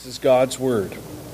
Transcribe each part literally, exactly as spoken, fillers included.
This is God's Word.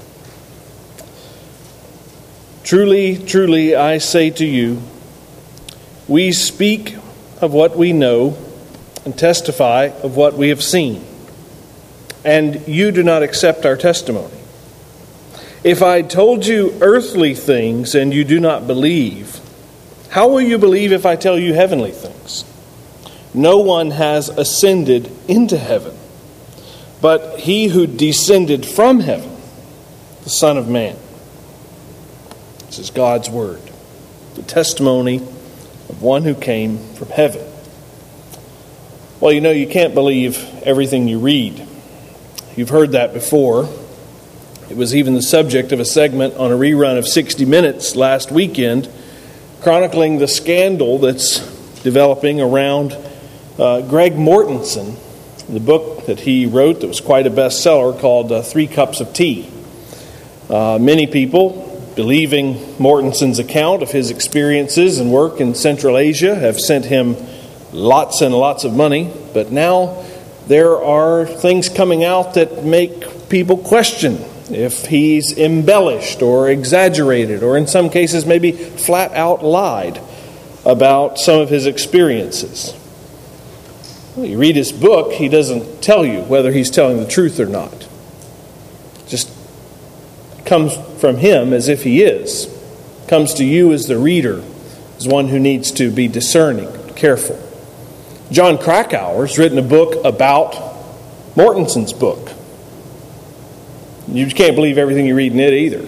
Truly, truly, I say to you, we speak of what we know and testify of what we have seen, and you do not accept our testimony. If I told you earthly things and you do not believe, how will you believe if I tell you heavenly things? No one has ascended into heaven, but he who descended from heaven, the Son of Man. This is God's Word, the testimony of one who came from heaven. Well, you know, you can't believe everything you read. You've heard that before. It was even the subject of a segment on a rerun of sixty minutes last weekend, chronicling the scandal that's developing around uh, Greg Mortensen, the book that he wrote that was quite a bestseller called uh, Three Cups of Tea. Uh, many people, believing Mortensen's account of his experiences and work in Central Asia, have sent him lots and lots of money, but now there are things coming out that make people question if he's embellished or exaggerated, or in some cases maybe flat out lied about some of his experiences. Well, you read his book, he doesn't tell you whether he's telling the truth or not. It just comes from him as if he is. Comes to you as the reader, as one who needs to be discerning, careful. John Krakauer's written a book about Mortensen's book. You can't believe everything you read in it either.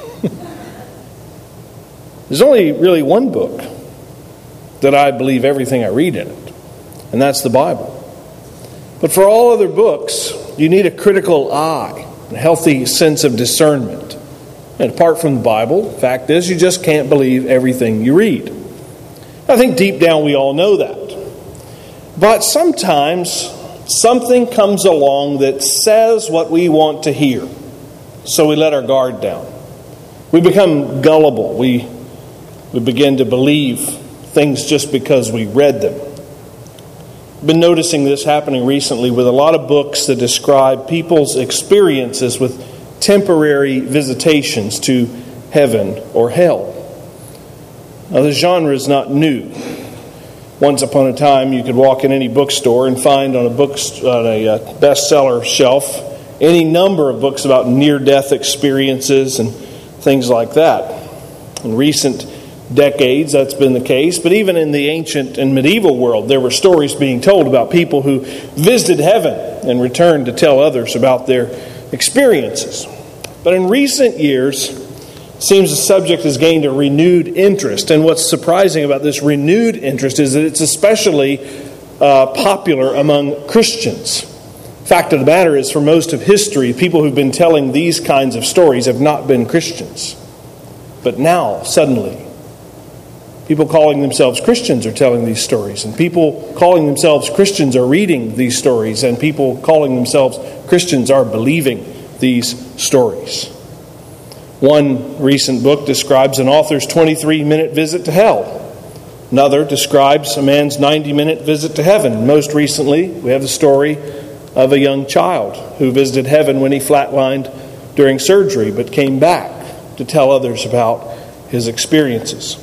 There's only really one book that I believe everything I read in it, and that's the Bible. But for all other books, you need a critical eye, a healthy sense of discernment. And apart from the Bible, the fact is you just can't believe everything you read. I think deep down we all know that. But sometimes something comes along that says what we want to hear. So we let our guard down. We become gullible. We, we begin to believe things just because we read them. I've been noticing this happening recently with a lot of books that describe people's experiences with temporary visitations to heaven or hell. Now, the genre is not new. Once upon a time, you could walk in any bookstore and find on a book on a uh, bestseller shelf any number of books about near-death experiences and things like that. In recent decades, that's been the case. But even in the ancient and medieval world, there were stories being told about people who visited heaven and returned to tell others about their experiences. But in recent years, it seems the subject has gained a renewed interest. And what's surprising about this renewed interest is that it's especially uh, popular among Christians. Fact of the matter is, for most of history, people who've been telling these kinds of stories have not been Christians. But now, suddenly, people calling themselves Christians are telling these stories, and people calling themselves Christians are reading these stories, and people calling themselves Christians are believing these stories. One recent book describes an author's twenty-three minute visit to hell. Another describes a man's ninety minute visit to heaven. Most recently, we have the story of a young child who visited heaven when he flatlined during surgery, but came back to tell others about his experiences.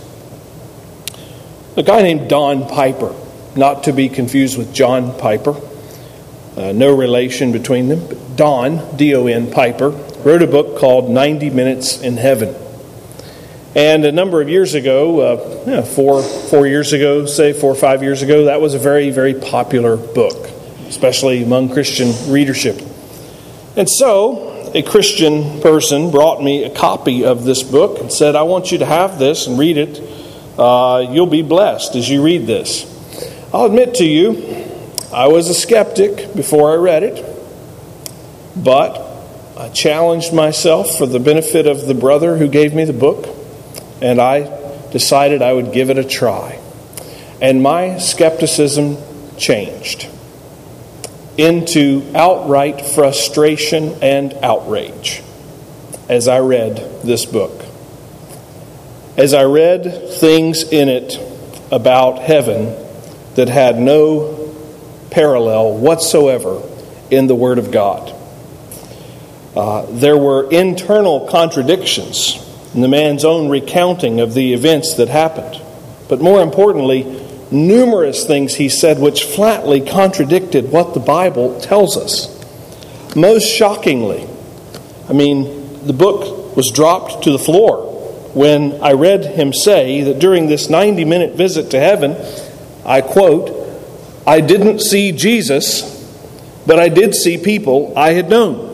A guy named Don Piper, not to be confused with John Piper, uh, no relation between them, but Don, D O N Piper, wrote a book called ninety minutes in Heaven. And a number of years ago, uh, yeah, four, four years ago, say four or five years ago, that was a very, very popular book, especially among Christian readership. And so, a Christian person brought me a copy of this book and said, I want you to have this and read it. Uh, you'll be blessed as you read this. I'll admit to you, I was a skeptic before I read it, but I challenged myself for the benefit of the brother who gave me the book, and I decided I would give it a try. And my skepticism changed into outright frustration and outrage as I read this book. As I read things in it about heaven that had no parallel whatsoever in the Word of God. Uh, there were internal contradictions in the man's own recounting of the events that happened. But more importantly, numerous things he said which flatly contradicted what the Bible tells us. Most shockingly, I mean, the book was dropped to the floor when I read him say that during this ninety-minute visit to heaven, I quote, "I didn't see Jesus, but I did see people I had known."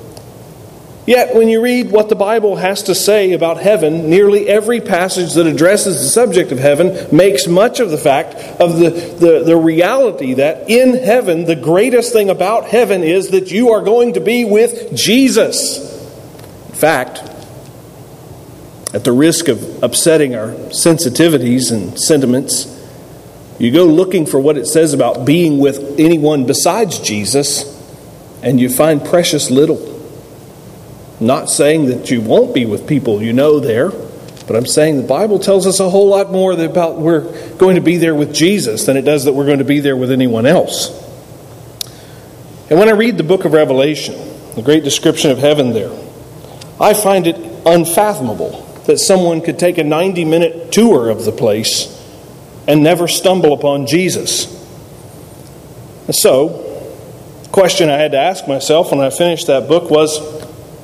Yet, when you read what the Bible has to say about heaven, nearly every passage that addresses the subject of heaven makes much of the fact of the, the, the reality that in heaven, the greatest thing about heaven is that you are going to be with Jesus. In fact, at the risk of upsetting our sensitivities and sentiments, you go looking for what it says about being with anyone besides Jesus, and you find precious little. I'm not saying that you won't be with people you know there, but I'm saying the Bible tells us a whole lot more about we're going to be there with Jesus than it does that we're going to be there with anyone else. And when I read the book of Revelation, the great description of heaven there, I find it unfathomable that someone could take a ninety-minute tour of the place and never stumble upon Jesus. And so, the question I had to ask myself when I finished that book was,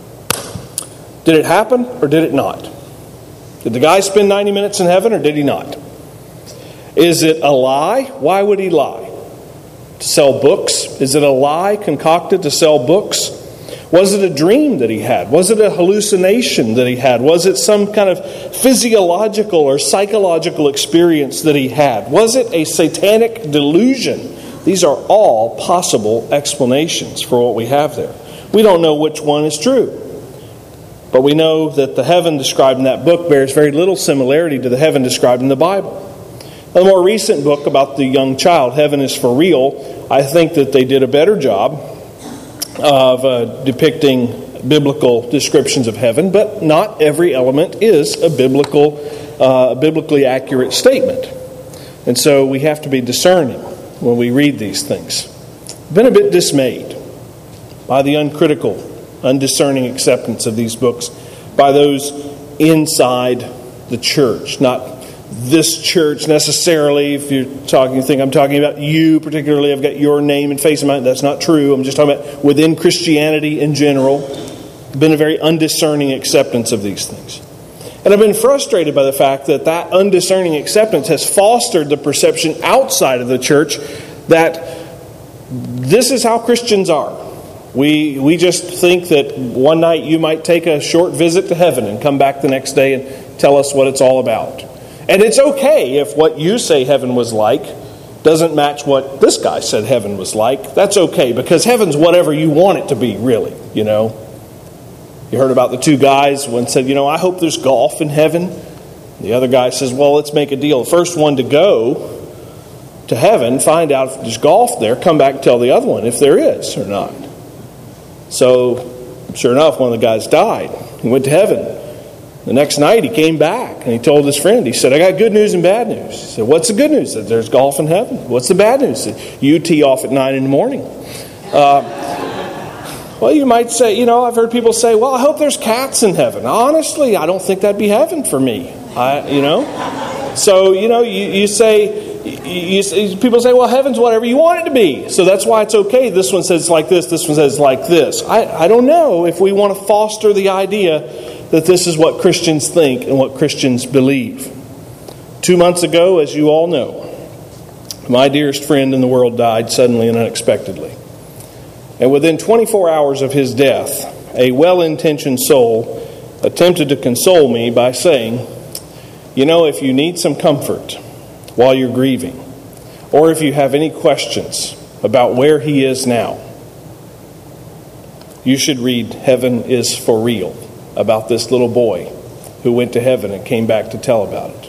did it happen or did it not? Did the guy spend ninety minutes in heaven or did he not? Is it a lie? Why would he lie? To sell books? Is it a lie concocted to sell books? Was it a dream that he had? Was it a hallucination that he had? Was it some kind of physiological or psychological experience that he had? Was it a satanic delusion? These are all possible explanations for what we have there. We don't know which one is true. But we know that the heaven described in that book bears very little similarity to the heaven described in the Bible. A more recent book about the young child, Heaven is for Real, I think that they did a better job of uh, depicting biblical descriptions of heaven, but not every element is a biblical, uh, biblically accurate statement. And so we have to be discerning when we read these things. I've been a bit dismayed by the uncritical, undiscerning acceptance of these books by those inside the church. Not this church necessarily. If you're talking, you think I'm talking about you particularly. I've got your name and face in mind. That's not true. I'm just talking about within Christianity in general. Been a very undiscerning acceptance of these things. And I've been frustrated by the fact that that undiscerning acceptance has fostered the perception outside of the church that this is how Christians are. We we just think that one night you might take a short visit to heaven and come back the next day and tell us what it's all about. And it's okay if what you say heaven was like doesn't match what this guy said heaven was like. That's okay, because heaven's whatever you want it to be, really, you know. You heard about the two guys. One said, you know, I hope there's golf in heaven. The other guy says, well, let's make a deal. The first one to go to heaven, find out if there's golf there, come back and tell the other one if there is or not. So, sure enough, one of the guys died. He went to heaven. The next night, he came back and he told his friend, he said, I got good news and bad news. He said, what's the good news? He said, there's golf in heaven. What's the bad news? He said, you tee off at nine in the morning. Uh, well, you might say, you know, I've heard people say, well, I hope there's cats in heaven. Honestly, I don't think that'd be heaven for me. I, you know? So, you know, you, you say... You, you, people say, well, heaven's whatever you want it to be. So that's why it's okay. This one says like this. This one says like this. I, I don't know if we want to foster the idea that this is what Christians think and what Christians believe. Two months ago, as you all know, my dearest friend in the world died suddenly and unexpectedly. And within twenty-four hours of his death, a well-intentioned soul attempted to console me by saying, you know, if you need some comfort while you're grieving, or if you have any questions about where he is now, you should read Heaven is for Real, about this little boy who went to heaven and came back to tell about it.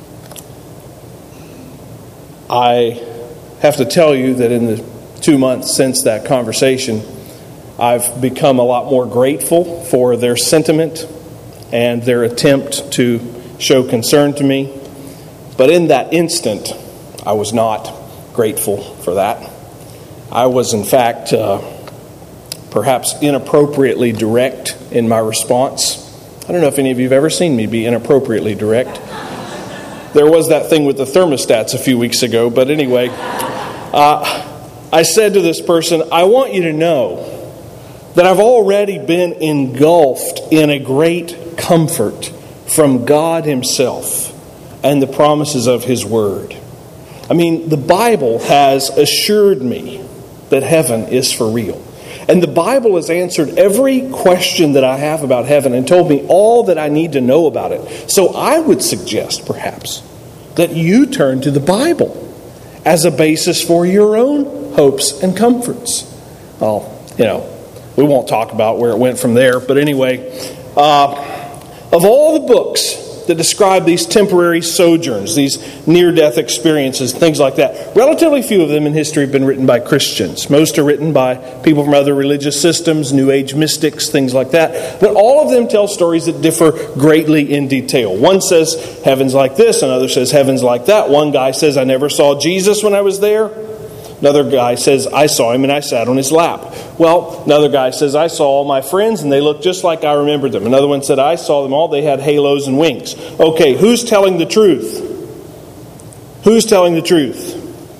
I have to tell you that in the two months since that conversation, I've become a lot more grateful for their sentiment and their attempt to show concern to me. But in that instant, I was not grateful for that. I was, in fact, uh, perhaps inappropriately direct in my response. I don't know if any of you have ever seen me be inappropriately direct. There was that thing with the thermostats a few weeks ago, but anyway, uh, I said to this person, I want you to know that I've already been engulfed in a great comfort from God Himself and the promises of His Word. I mean, the Bible has assured me that heaven is for real. And the Bible has answered every question that I have about heaven and told me all that I need to know about it. So I would suggest, perhaps, that you turn to the Bible as a basis for your own hopes and comforts. Well, you know, we won't talk about where it went from there. But anyway, uh, of all the books that describe these temporary sojourns, these near-death experiences, things like that, relatively few of them in history have been written by Christians. Most are written by people from other religious systems, New Age mystics, things like that. But all of them tell stories that differ greatly in detail. One says heaven's like this, another says heaven's like that. One guy says, I never saw Jesus when I was there. Another guy says, I saw him and I sat on his lap. Well, another guy says, I saw all my friends and they looked just like I remembered them. Another one said, I saw them all. They had halos and wings. Okay, who's telling the truth? Who's telling the truth?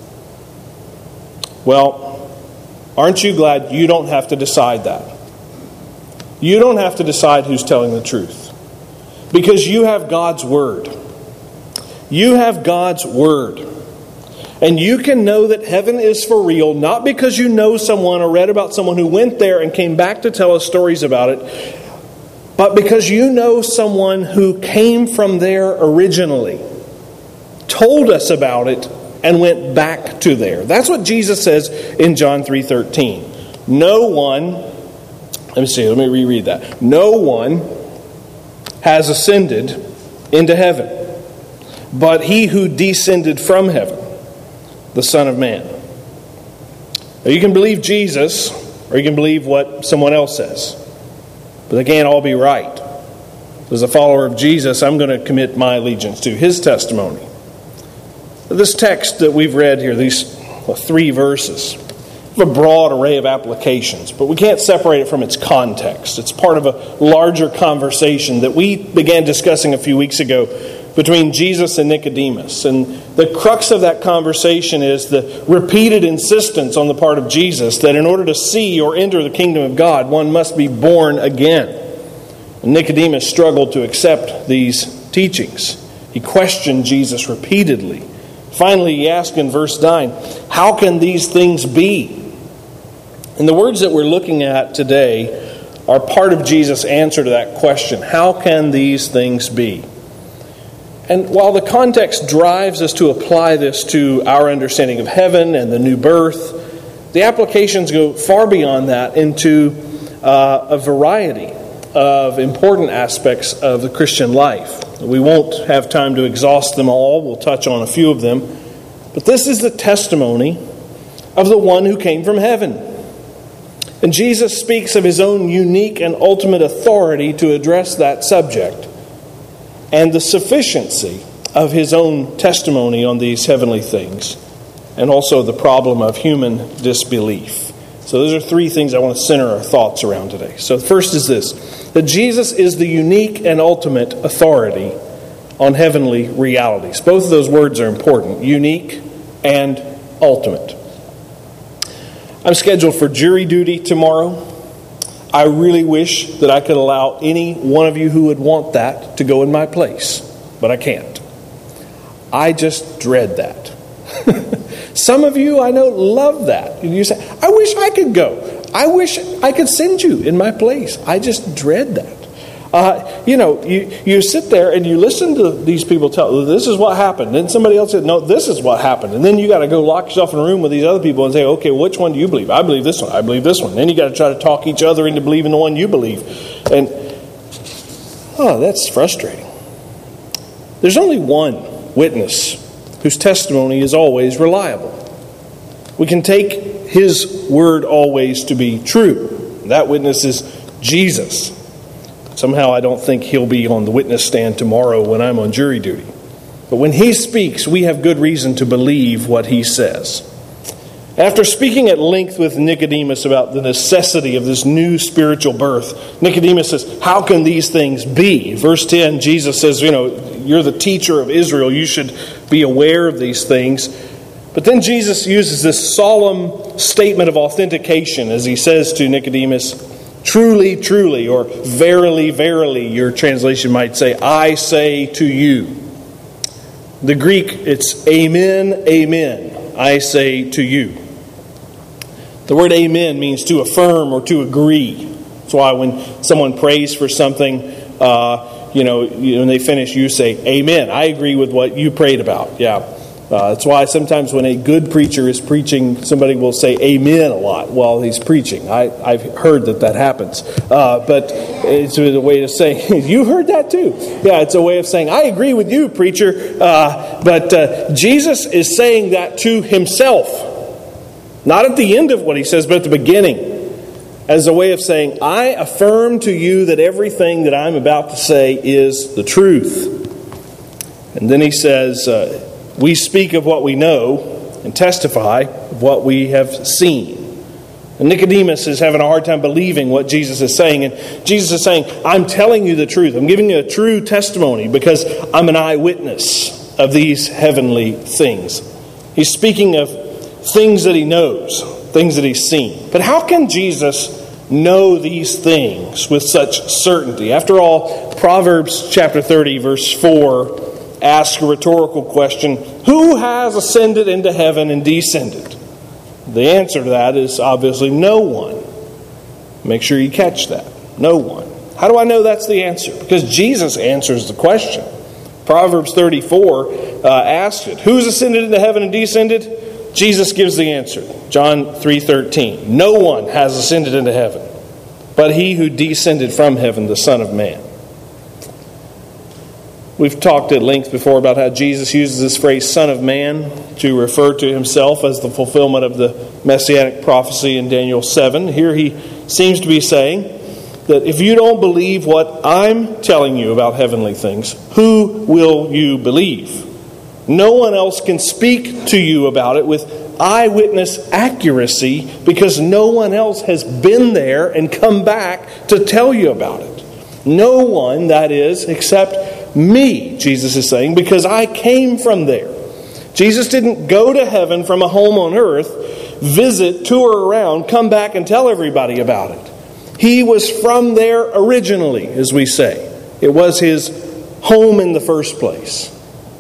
Well, aren't you glad you don't have to decide that? You don't have to decide who's telling the truth. Because you have God's Word. You have God's Word. And you can know that heaven is for real, not because you know someone or read about someone who went there and came back to tell us stories about it, but because you know someone who came from there originally, told us about it, and went back to there. That's what Jesus says in John three thirteen. No one, let me see, let me reread that. No one has ascended into heaven, but he who descended from heaven, the Son of Man. Now, you can believe Jesus, or you can believe what someone else says. But they can't all be right. As a follower of Jesus, I'm going to commit my allegiance to His testimony. This text that we've read here, these well, three verses, have a broad array of applications, but we can't separate it from its context. It's part of a larger conversation that we began discussing a few weeks ago between Jesus and Nicodemus. And the crux of that conversation is the repeated insistence on the part of Jesus that in order to see or enter the kingdom of God, one must be born again. And Nicodemus struggled to accept these teachings. He questioned Jesus repeatedly. Finally, he asked in verse nine, how can these things be? And the words that we're looking at today are part of Jesus' answer to that question. How can these things be? And while the context drives us to apply this to our understanding of heaven and the new birth, the applications go far beyond that into uh, a variety of important aspects of the Christian life. We won't have time to exhaust them all. We'll touch on a few of them. But this is the testimony of the one who came from heaven. And Jesus speaks of His own unique and ultimate authority to address that subject, and the sufficiency of His own testimony on these heavenly things, and also the problem of human disbelief. So those are three things I want to center our thoughts around today. So the first is this, that Jesus is the unique and ultimate authority on heavenly realities. Both of those words are important, unique and ultimate. I'm scheduled for jury duty tomorrow. I really wish that I could allow any one of you who would want that to go in my place, but I can't. I just dread that. Some of you I know love that. And you say, I wish I could go. I wish I could send you in my place. I just dread that. Uh, you know, you, you sit there and you listen to these people tell, this is what happened. Then somebody else said, no, this is what happened. And then you got to go lock yourself in a room with these other people and say, okay, which one do you believe? I believe this one. I believe this one. Then you got to try to talk each other into believing the one you believe. And, oh, that's frustrating. There's only one witness whose testimony is always reliable. We can take his word always to be true. That witness is Jesus. Somehow I don't think he'll be on the witness stand tomorrow when I'm on jury duty. But when he speaks, we have good reason to believe what he says. After speaking at length with Nicodemus about the necessity of this new spiritual birth, Nicodemus says, how can these things be? Verse ten, Jesus says, you know, you're the teacher of Israel. You should be aware of these things. But then Jesus uses this solemn statement of authentication as he says to Nicodemus, truly, truly, or verily, verily, your translation might say, I say to you. The Greek, it's amen, amen, I say to you. The word amen means to affirm or to agree. That's why when someone prays for something, uh, you know, when they finish, you say, amen. I agree with what you prayed about. Yeah. Uh, that's why sometimes when a good preacher is preaching, somebody will say amen a lot while he's preaching. I, I've heard that that happens. Uh, but it's a way of saying, you heard that too. Yeah, it's a way of saying, I agree with you, preacher. Uh, but uh, Jesus is saying that to himself. Not at the end of what he says, but at the beginning. As a way of saying, I affirm to you that everything that I'm about to say is the truth. And then he says, uh, we speak of what we know and testify of what we have seen. And Nicodemus is having a hard time believing what Jesus is saying. And Jesus is saying, I'm telling you the truth. I'm giving you a true testimony because I'm an eyewitness of these heavenly things. He's speaking of things that he knows, things that he's seen. But how can Jesus know these things with such certainty? After all, Proverbs chapter thirty, verse four asks a rhetorical question, who has ascended into heaven and descended? The answer to that is obviously no one. Make sure you catch that. No one. How do I know that's the answer? Because Jesus answers the question. Proverbs thirty-four uh, asks it. Who's ascended into heaven and descended? Jesus gives the answer. John three thirteen. No one has ascended into heaven, but he who descended from heaven, the Son of Man. We've talked at length before about how Jesus uses this phrase, Son of Man, to refer to himself as the fulfillment of the messianic prophecy in Daniel seven. Here he seems to be saying that if you don't believe what I'm telling you about heavenly things, who will you believe? No one else can speak to you about it with eyewitness accuracy because no one else has been there and come back to tell you about it. No one, that is, except me, Jesus is saying, because I came from there. Jesus didn't go to heaven from a home on earth, visit, tour around, come back and tell everybody about it. He was from there originally, as we say. It was his home in the first place.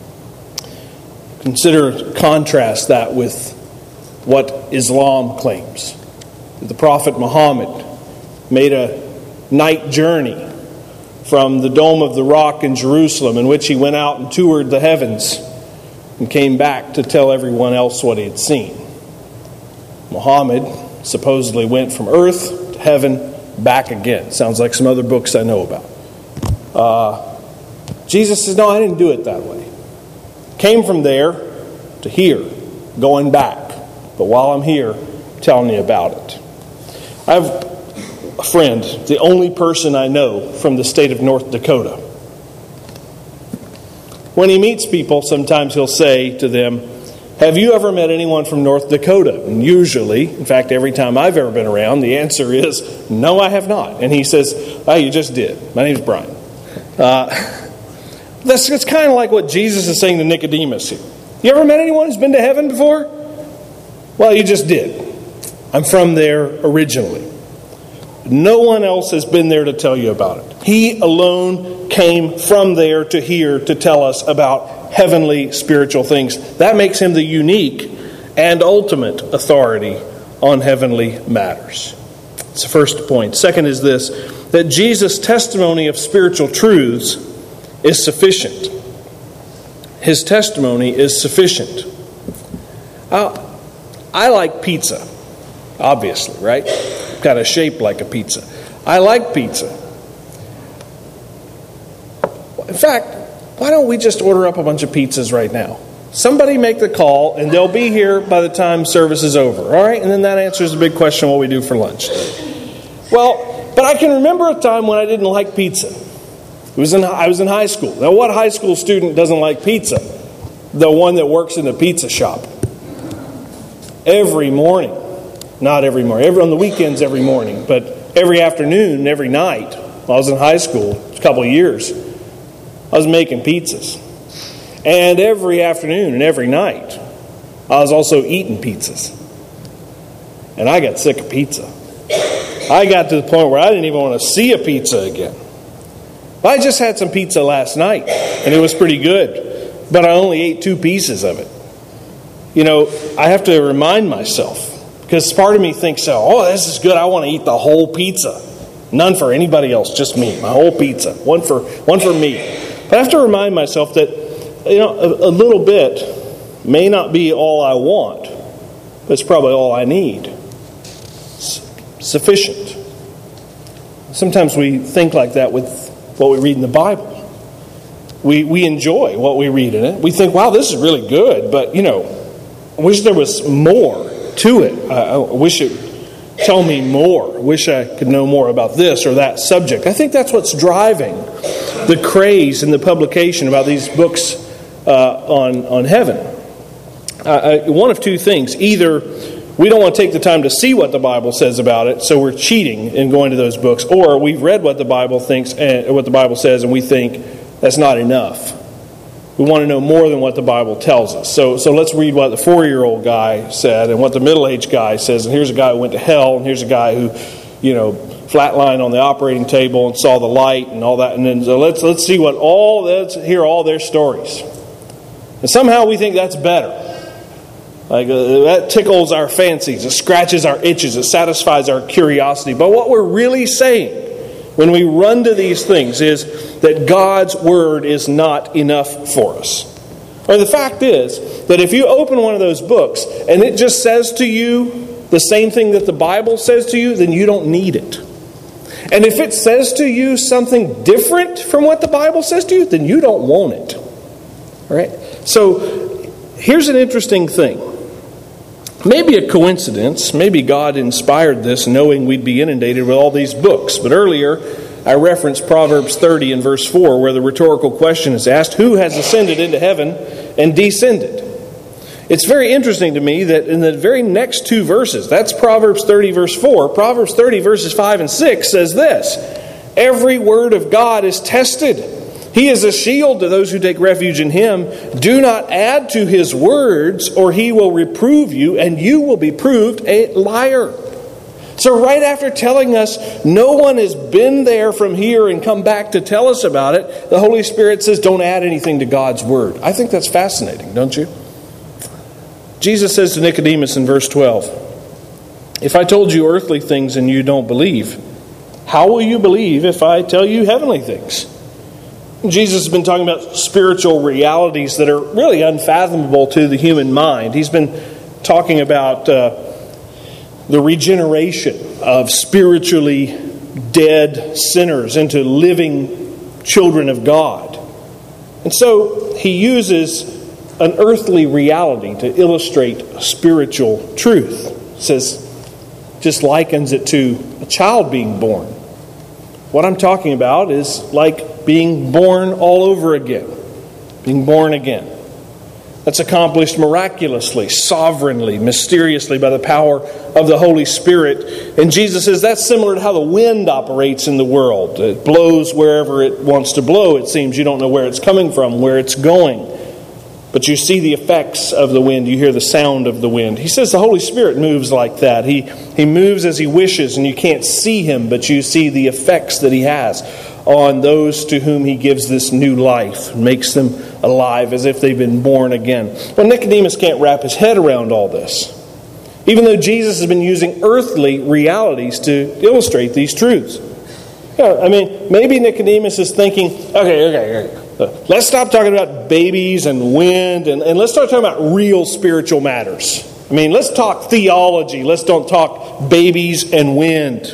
Consider, contrast that with what Islam claims. The Prophet Muhammad made a night journey from the Dome of the Rock in Jerusalem, in which he went out and toured the heavens and came back to tell everyone else what he had seen. Muhammad supposedly went from earth to heaven, back again. Sounds like some other books I know about. Uh, Jesus says, no, I didn't do it that way. Came from there to here, going back. But while I'm here, I'm telling you about it. I have a friend, the only person I know from the state of North Dakota. When he meets people, sometimes he'll say to them, have you ever met anyone from North Dakota? And usually, in fact, every time I've ever been around, the answer is, no, I have not. And he says, oh, you just did. My name's Brian. Uh, that's, that's kind of like what Jesus is saying to Nicodemus here. You ever met anyone who's been to heaven before? Well, you just did. I'm from there originally. No one else has been there to tell you about it. He alone came from there to here to tell us about heavenly spiritual things. That makes him the unique and ultimate authority on heavenly matters. It's the first point. Second is this, that Jesus' testimony of spiritual truths is sufficient. His testimony is sufficient. Uh, I like pizza, obviously, right? Kind of shaped like a pizza. I like pizza. In fact, why don't we just order up a bunch of pizzas right now? Somebody make the call, and they'll be here by the time service is over. All right? And then that answers the big question, what we do for lunch. Well, but I can remember a time when I didn't like pizza. It was in, I was in high school. Now, what high school student doesn't like pizza? The one that works in the pizza shop. every morning. Not every morning. Every, on the weekends every morning. But every afternoon, every night, while I was in high school, a couple of years, I was making pizzas. And every afternoon and every night, I was also eating pizzas. And I got sick of pizza. I got to the point where I didn't even want to see a pizza again. I just had some pizza last night, and it was pretty good. But I only ate two pieces of it. You know, I have to remind myself, because part of me thinks, oh, this is good. I want to eat the whole pizza. None for anybody else, just me. My whole pizza. One for one for me. But I have to remind myself that, you know, a, a little bit may not be all I want, but it's probably all I need. It's sufficient. Sometimes we think like that with what we read in the Bible. We we enjoy what we read in it. We think, wow, this is really good, but, you know, I wish there was more to it. I, I wish it tell me more. I wish I could know more about this or that subject. I think that's what's driving the craze and the publication about these books uh, on, on heaven. Uh, one of two things. Either we don't want to take the time to see what the Bible says about it, so we're cheating in going to those books, or we've read what the Bible thinks and what the Bible says, and we think that's not enough. We want to know more than what the Bible tells us. So so let's read what the four-year-old guy said and what the middle-aged guy says. And here's a guy who went to hell, and here's a guy who, you know, flatlined on the operating table and saw the light and all that. And then so let's let's see what all let's hear all their stories. And somehow we think that's better. Like uh, that tickles our fancies, it scratches our itches, it satisfies our curiosity. But what we're really saying when we run to these things is that God's Word is not enough for us. Or the fact is that if you open one of those books and it just says to you the same thing that the Bible says to you, then you don't need it. And if it says to you something different from what the Bible says to you, then you don't want it. All right? So here's an interesting thing. Maybe a coincidence, maybe God inspired this knowing we'd be inundated with all these books. But earlier, I referenced Proverbs thirty in verse four, where the rhetorical question is asked, who has ascended into heaven and descended? It's very interesting to me that in the very next two verses, that's Proverbs thirty verse four, Proverbs thirty verses five and six says this, every word of God is tested. He is a shield to those who take refuge in Him. Do not add to His words, or He will reprove you, and you will be proved a liar. So right after telling us no one has been there from here and come back to tell us about it, the Holy Spirit says don't add anything to God's Word. I think that's fascinating, don't you? Jesus says to Nicodemus in verse twelve, if I told you earthly things and you don't believe, how will you believe if I tell you heavenly things? Jesus has been talking about spiritual realities that are really unfathomable to the human mind. He's been talking about uh, the regeneration of spiritually dead sinners into living children of God. And so he uses an earthly reality to illustrate a spiritual truth. He says, just likens it to a child being born. What I'm talking about is like being born all over again. Being born again. That's accomplished miraculously, sovereignly, mysteriously by the power of the Holy Spirit. And Jesus says that's similar to how the wind operates in the world. It blows wherever it wants to blow. It seems you don't know where it's coming from, where it's going. But you see the effects of the wind. You hear the sound of the wind. He says the Holy Spirit moves like that. He, he moves as He wishes, and you can't see Him, but you see the effects that He has on those to whom He gives this new life, makes them alive as if they've been born again. Well, Nicodemus can't wrap his head around all this, even though Jesus has been using earthly realities to illustrate these truths. Yeah, I mean, maybe Nicodemus is thinking, okay, okay, okay, let's stop talking about babies and wind, and, and let's start talking about real spiritual matters. I mean, let's talk theology. Let's don't talk babies and wind.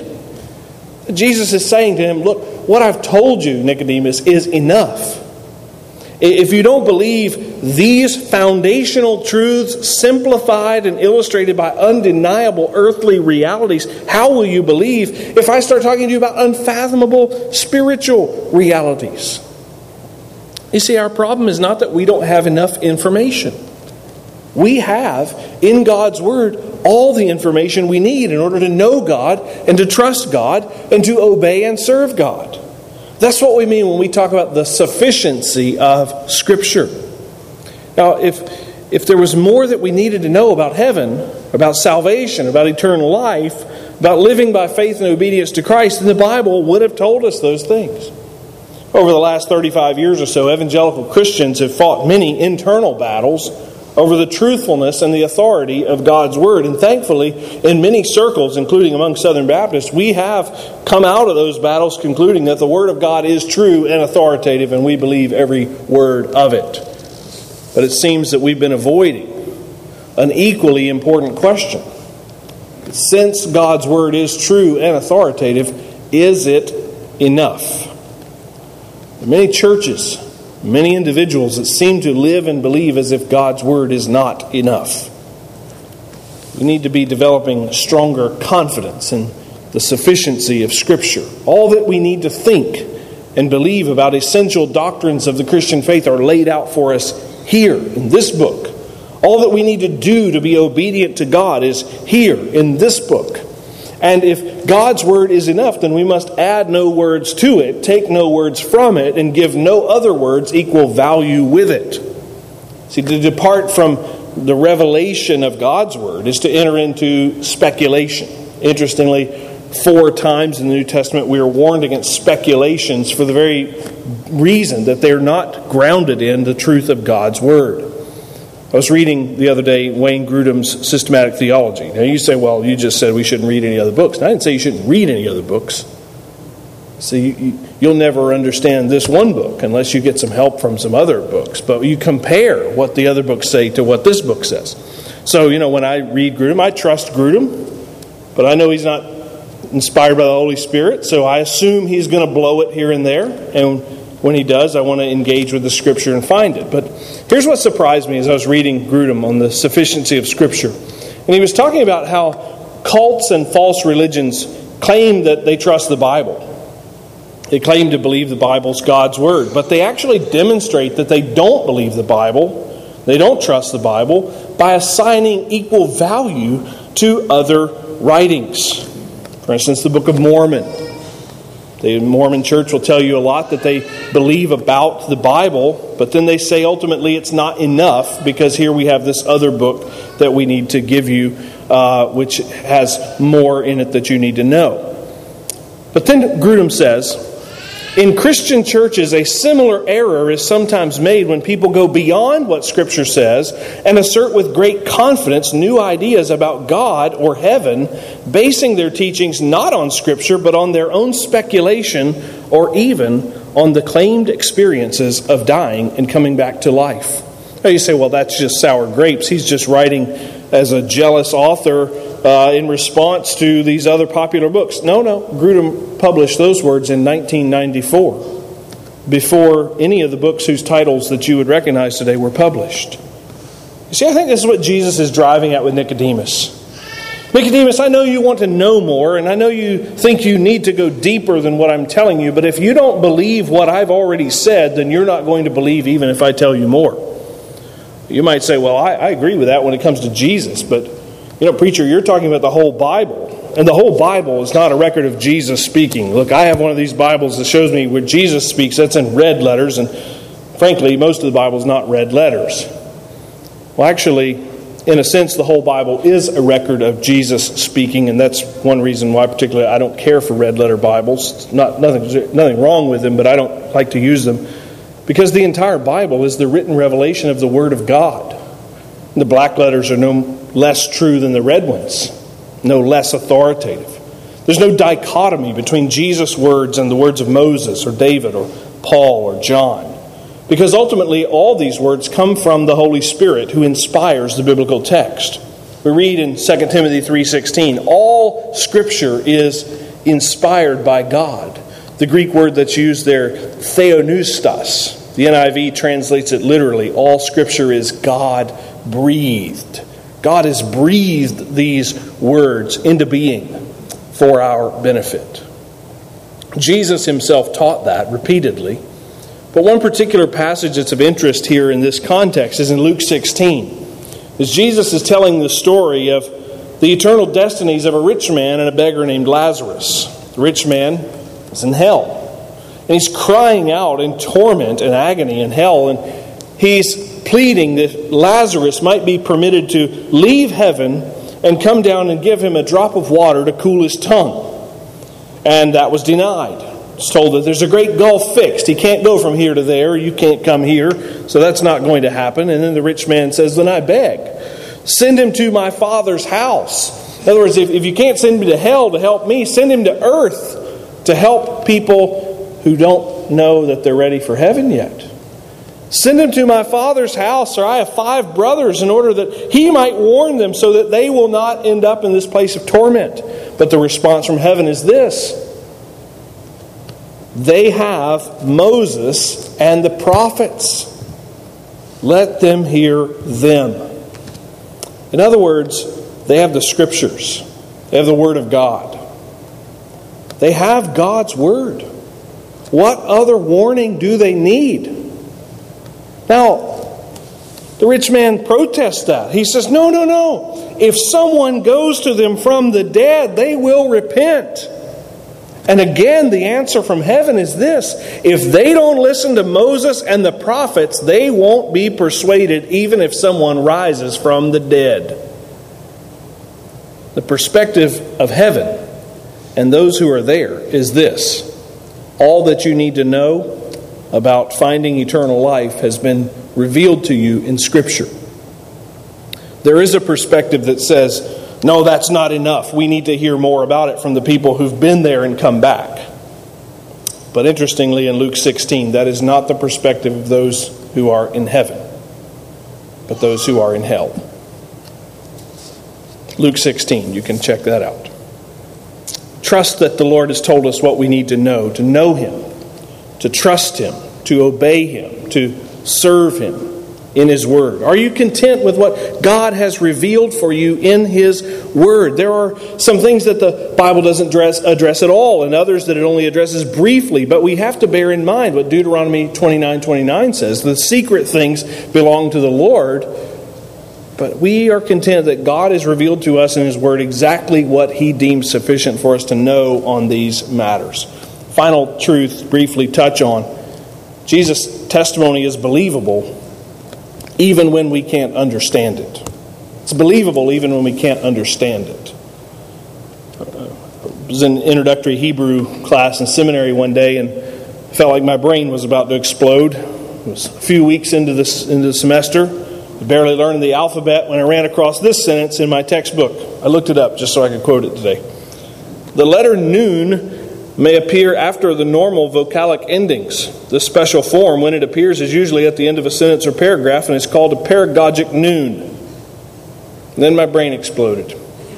Jesus is saying to him, look, what I've told you, Nicodemus, is enough. If you don't believe these foundational truths simplified and illustrated by undeniable earthly realities, how will you believe if I start talking to you about unfathomable spiritual realities? You see, our problem is not that we don't have enough information. We have, in God's Word, all the information we need in order to know God and to trust God and to obey and serve God. That's what we mean when we talk about the sufficiency of Scripture. Now, if, if there was more that we needed to know about heaven, about salvation, about eternal life, about living by faith and obedience to Christ, then the Bible would have told us those things. Over the last thirty-five years or so, evangelical Christians have fought many internal battles over the truthfulness and the authority of God's Word. And thankfully, in many circles, including among Southern Baptists, we have come out of those battles concluding that the Word of God is true and authoritative, and we believe every word of it. But it seems that we've been avoiding an equally important question. Since God's Word is true and authoritative, is it enough? Many churches, many individuals that seem to live and believe as if God's Word is not enough. We need to be developing stronger confidence in the sufficiency of Scripture. All that we need to think and believe about essential doctrines of the Christian faith are laid out for us here in this book. All that we need to do to be obedient to God is here in this book. And if God's Word is enough, then we must add no words to it, take no words from it, and give no other words equal value with it. See, to depart from the revelation of God's Word is to enter into speculation. Interestingly, four times in the New Testament we are warned against speculations for the very reason that they're not grounded in the truth of God's Word. I was reading the other day Wayne Grudem's Systematic Theology. Now you say, well, you just said we shouldn't read any other books. And I didn't say you shouldn't read any other books. See, you, you'll never understand this one book unless you get some help from some other books. But you compare what the other books say to what this book says. So, you know, when I read Grudem, I trust Grudem, but I know he's not inspired by the Holy Spirit, so I assume he's going to blow it here and there. And when he does, I want to engage with the Scripture and find it. But here's what surprised me as I was reading Grudem on the sufficiency of Scripture. And he was talking about how cults and false religions claim that they trust the Bible. They claim to believe the Bible's God's Word. But they actually demonstrate that they don't believe the Bible, they don't trust the Bible, by assigning equal value to other writings. For instance, the Book of Mormon. The Mormon Church will tell you a lot that they believe about the Bible, but then they say ultimately it's not enough because here we have this other book that we need to give you, uh, which has more in it that you need to know. But then Grudem says, in Christian churches, a similar error is sometimes made when people go beyond what Scripture says and assert with great confidence new ideas about God or heaven, basing their teachings not on Scripture but on their own speculation or even on the claimed experiences of dying and coming back to life. Now you say, well, that's just sour grapes. He's just writing as a jealous author uh, in response to these other popular books. No, no. Grudem published those words in nineteen ninety-four, before any of the books whose titles that you would recognize today were published. You see, I think this is what Jesus is driving at with Nicodemus. Nicodemus, I know you want to know more, and I know you think you need to go deeper than what I'm telling you, but if you don't believe what I've already said, then you're not going to believe even if I tell you more. You might say, well, I, I agree with that when it comes to Jesus, but, you know, preacher, you're talking about the whole Bible. And the whole Bible is not a record of Jesus speaking. Look, I have one of these Bibles that shows me where Jesus speaks. That's in red letters, and frankly, most of the Bible is not red letters. Well, actually, in a sense, the whole Bible is a record of Jesus speaking, and that's one reason why particularly I don't care for red letter Bibles. It's not nothing, nothing wrong with them, but I don't like to use them. Because the entire Bible is the written revelation of the Word of God. And the black letters are no less true than the red ones, no less authoritative. There's no dichotomy between Jesus' words and the words of Moses or David or Paul or John. Because ultimately all these words come from the Holy Spirit who inspires the biblical text. We read in Second Timothy three sixteen, all Scripture is inspired by God. The Greek word that's used there, theopneustos. The N I V translates it literally. All Scripture is God-breathed. God has breathed these words into being for our benefit. Jesus himself taught that repeatedly. But one particular passage that's of interest here in this context is in Luke sixteen. As Jesus is telling the story of the eternal destinies of a rich man and a beggar named Lazarus. The rich man is in hell. And he's crying out in torment and agony in hell. And he's pleading that Lazarus might be permitted to leave heaven and come down and give him a drop of water to cool his tongue. And that was denied. It's told that there's a great gulf fixed. He can't go from here to there. You can't come here. So that's not going to happen. And then the rich man says, then I beg, send him to my Father's house. In other words, if, if you can't send him to hell to help me, send him to earth to help people who don't know that they're ready for heaven yet. Send him to my Father's house, or I have five brothers, in order that he might warn them so that they will not end up in this place of torment. But the response from heaven is this: they have Moses and the prophets. Let them hear them. In other words, they have the Scriptures. They have the Word of God. They have God's Word. What other warning do they need? Now, the rich man protests that. He says, no, no, no. If someone goes to them from the dead, they will repent. And again, the answer from heaven is this: if they don't listen to Moses and the prophets, they won't be persuaded even if someone rises from the dead. The perspective of heaven and those who are there is this: all that you need to know about finding eternal life has been revealed to you in Scripture. There is a perspective that says, no, that's not enough. We need to hear more about it from the people who've been there and come back. But interestingly, in Luke sixteen, that is not the perspective of those who are in heaven, but those who are in hell. Luke sixteen, you can check that out. Trust that the Lord has told us what we need to know, to know Him, to trust Him, to obey Him, to serve Him in His Word. Are you content with what God has revealed for you in His Word? There are some things that the Bible doesn't address, address at all, and others that it only addresses briefly. But we have to bear in mind what Deuteronomy twenty-nine twenty-nine says. The secret things belong to the Lord, but we are content that God has revealed to us in His Word exactly what He deems sufficient for us to know on these matters. Final truth, briefly touch on. Jesus' testimony is believable even when we can't understand it. It's believable even when we can't understand it. I was in introductory Hebrew class in seminary one day and felt like my brain was about to explode. It was a few weeks into this into the semester. I barely learned the alphabet when I ran across this sentence in my textbook. I looked it up just so I could quote it today. The letter nun may appear after the normal vocalic endings. This special form, when it appears, is usually at the end of a sentence or paragraph, and it's called a paragogic nun. And then my brain exploded.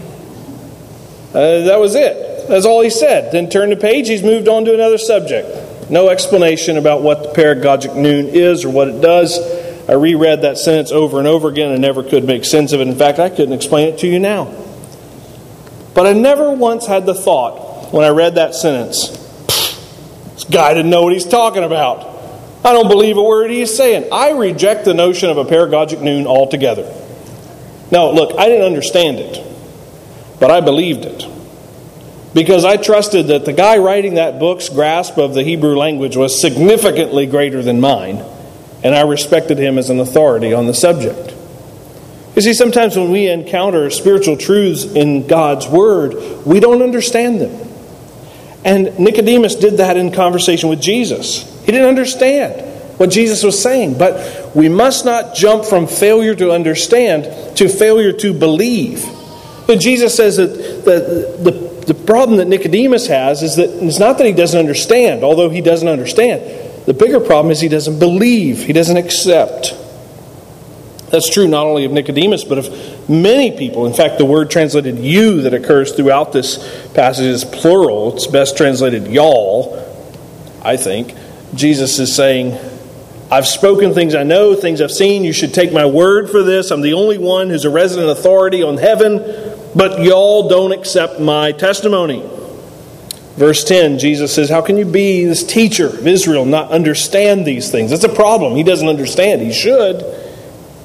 Uh, that was it. That's all he said. Then turned the page, he's moved on to another subject. No explanation about what the paragogic nun is or what it does. I reread that sentence over and over again and never could make sense of it. In fact, I couldn't explain it to you now. But I never once had the thought, when I read that sentence, this guy didn't know what he's talking about. I don't believe a word he's saying. I reject the notion of a paragogic nun altogether. Now, look, I didn't understand it, but I believed it. Because I trusted that the guy writing that book's grasp of the Hebrew language was significantly greater than mine, and I respected him as an authority on the subject. You see, sometimes when we encounter spiritual truths in God's Word, we don't understand them. And Nicodemus did that in conversation with Jesus. He didn't understand what Jesus was saying. But we must not jump from failure to understand to failure to believe. But Jesus says that the, the, the problem that Nicodemus has is that it's not that he doesn't understand, although he doesn't understand. The bigger problem is he doesn't believe. He doesn't accept. That's true not only of Nicodemus, but of many people. In fact, the word translated you that occurs throughout this passage is plural. It's best translated y'all, I think. Jesus is saying, I've spoken things I know, things I've seen. You should take my word for this. I'm the only one who's a resident authority on heaven, but y'all don't accept my testimony. Verse ten, Jesus says, how can you be this teacher of Israel, not understand these things? That's a problem. He doesn't understand. He should.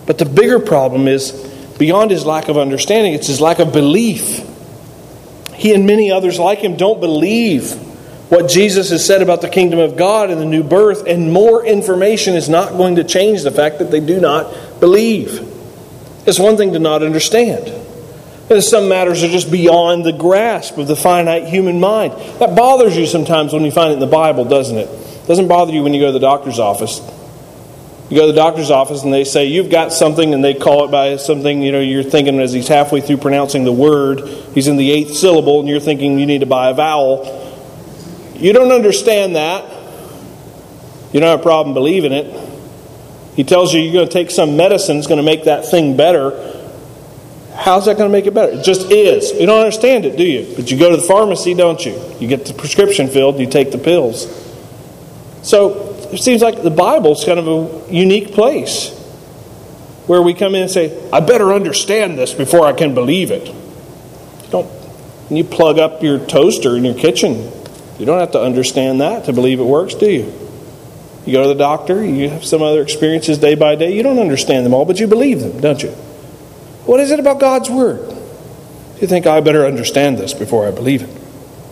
But the bigger problem is, beyond his lack of understanding, it's his lack of belief. He and many others like him don't believe what Jesus has said about the kingdom of God and the new birth, and more information is not going to change the fact that they do not believe. It's one thing to not understand. And some matters are just beyond the grasp of the finite human mind. That bothers you sometimes when you find it in the Bible, doesn't it? It doesn't bother you when you go to the doctor's office. You go to the doctor's office and they say, you've got something, and they call it by something, you know, you're thinking as he's halfway through pronouncing the word, he's in the eighth syllable, and you're thinking you need to buy a vowel. You don't understand that. You don't have a problem believing it. He tells you you're going to take some medicine that's going to make that thing better. How's that going to make it better? It just is. You don't understand it, do you? But you go to the pharmacy, don't you? You get the prescription filled, you take the pills. So it seems like the Bible's kind of a unique place where we come in and say, I better understand this before I can believe it. You don't, when you plug up your toaster in your kitchen, you don't have to understand that to believe it works, do you? You go to the doctor, you have some other experiences day by day, you don't understand them all, but you believe them, don't you? What is it about God's Word? You think, I better understand this before I believe it.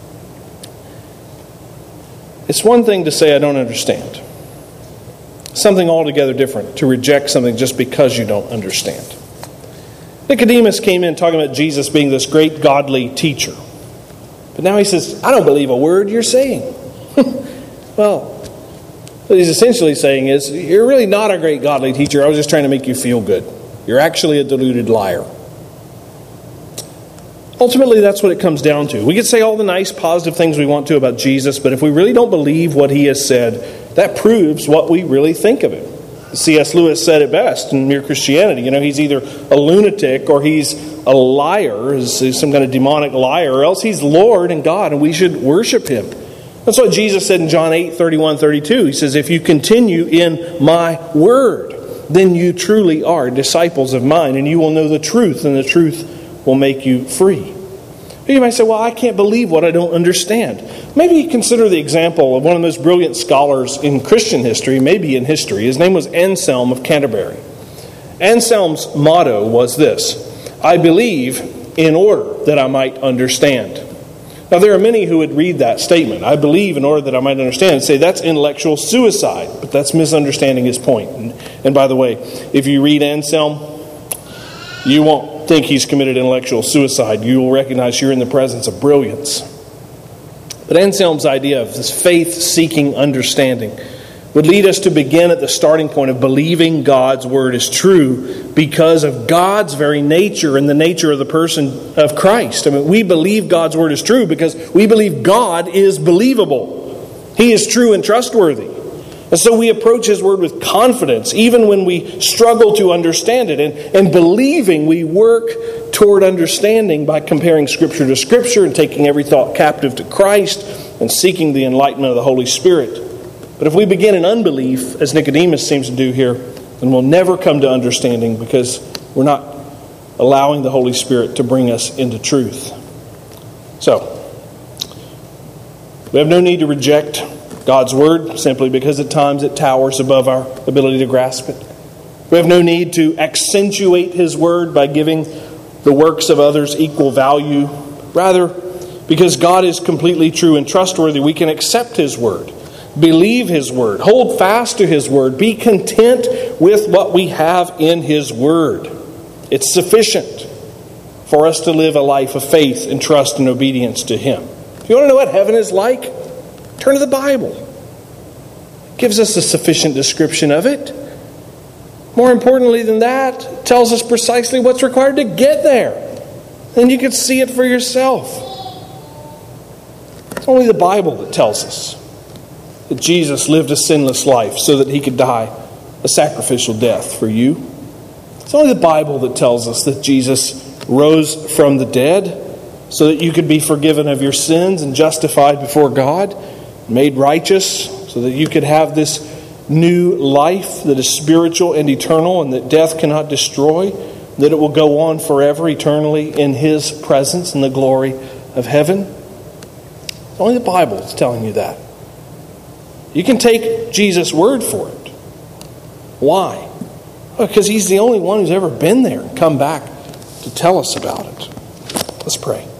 It's one thing to say, I don't understand. Something altogether different to reject something just because you don't understand. Nicodemus came in talking about Jesus being this great godly teacher. But now he says, I don't believe a word you're saying. Well, what he's essentially saying is, you're really not a great godly teacher. I was just trying to make you feel good. You're actually a deluded liar. Ultimately, that's what it comes down to. We could say all the nice, positive things we want to about Jesus, but if we really don't believe what he has said, that proves what we really think of him. C S Lewis said it best in Mere Christianity. You know, he's either a lunatic or he's a liar, he's some kind of demonic liar, or else he's Lord and God, and we should worship him. That's what Jesus said in John eight, thirty-one, thirty-two. He says, if you continue in my word, then you truly are disciples of mine, and you will know the truth, and the truth will make you free. You might say, well, I can't believe what I don't understand. Maybe consider the example of one of the most brilliant scholars in Christian history, maybe in history. His name was Anselm of Canterbury. Anselm's motto was this: I believe in order that I might understand. Now, there are many who would read that statement, I believe in order that I might understand, and say that's intellectual suicide. But that's misunderstanding his point. And, and by the way, if you read Anselm, you won't think he's committed intellectual suicide. You will recognize you're in the presence of brilliance. But Anselm's idea of this faith-seeking understanding would lead us to begin at the starting point of believing God's Word is true because of God's very nature and the nature of the person of Christ. I mean, we believe God's Word is true because we believe God is believable. He is true and trustworthy. And so we approach His Word with confidence, even when we struggle to understand it. And, and believing, we work toward understanding by comparing Scripture to Scripture and taking every thought captive to Christ and seeking the enlightenment of the Holy Spirit. But if we begin in unbelief, as Nicodemus seems to do here, then we'll never come to understanding because we're not allowing the Holy Spirit to bring us into truth. So, we have no need to reject God's Word simply because at times it towers above our ability to grasp it. We have no need to accentuate His Word by giving the works of others equal value. Rather, because God is completely true and trustworthy, we can accept His Word, believe His Word, hold fast to His Word, be content with what we have in His Word. It's sufficient for us to live a life of faith and trust and obedience to Him. If you want to know what heaven is like, turn to the Bible. It gives us a sufficient description of it. More importantly than that, it tells us precisely what's required to get there. And you can see it for yourself. It's only the Bible that tells us that Jesus lived a sinless life so that He could die a sacrificial death for you. It's only the Bible that tells us that Jesus rose from the dead so that you could be forgiven of your sins and justified before God, made righteous so that you could have this new life that is spiritual and eternal and that death cannot destroy, that it will go on forever, eternally in His presence in the glory of heaven. Only the Bible is telling you that. You can take Jesus' word for it. Why? Because he's the only one who's ever been there and come back to tell us about it. Let's pray.